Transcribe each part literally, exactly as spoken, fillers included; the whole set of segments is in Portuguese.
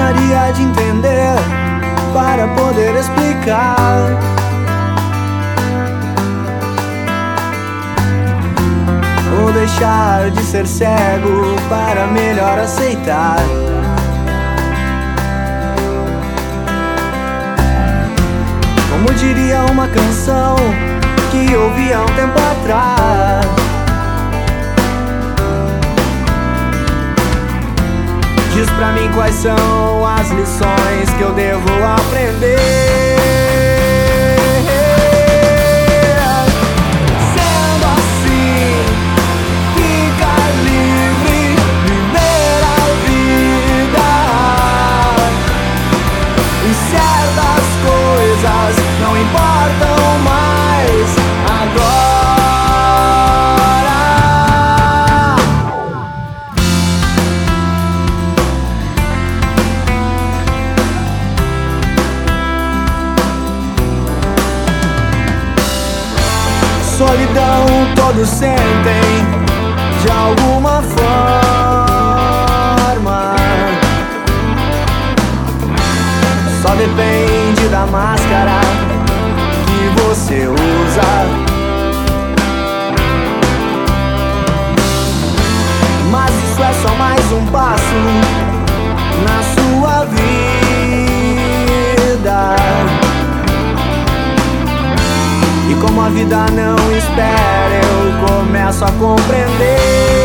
precisaria de entender para poder explicar. Ou deixar de ser cego para melhor aceitar. Como diria uma canção que ouvi há um tempo atrás: diz pra mim quais são as lições que eu devo aprender. Sendo assim, ficar livre, viver a vida. E certas coisas não importam mais agora. Solidão todos sentem de alguma forma. Só depende da máscara que você usa. Mas isso é só mais um passo na sua vida. E como a vida não espera, eu começo a compreender.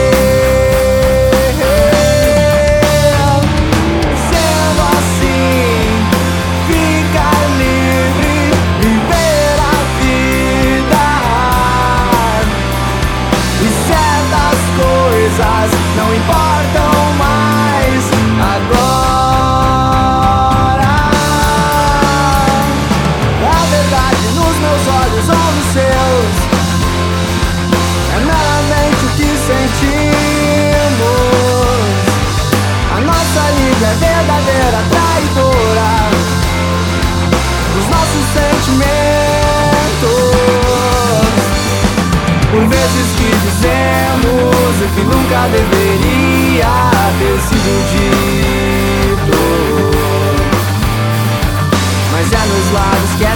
Sendo assim, ficar livre, viver a vida. E certas coisas não importam mais agora. A verdade nos meus olhos ou nos seus é meramente o que sentimos. A nossa língua é verdadeira traidora dos nossos sentimentos. Por vezes que dizemos o que nunca deveria ter sido dito, mas é nos lábios que é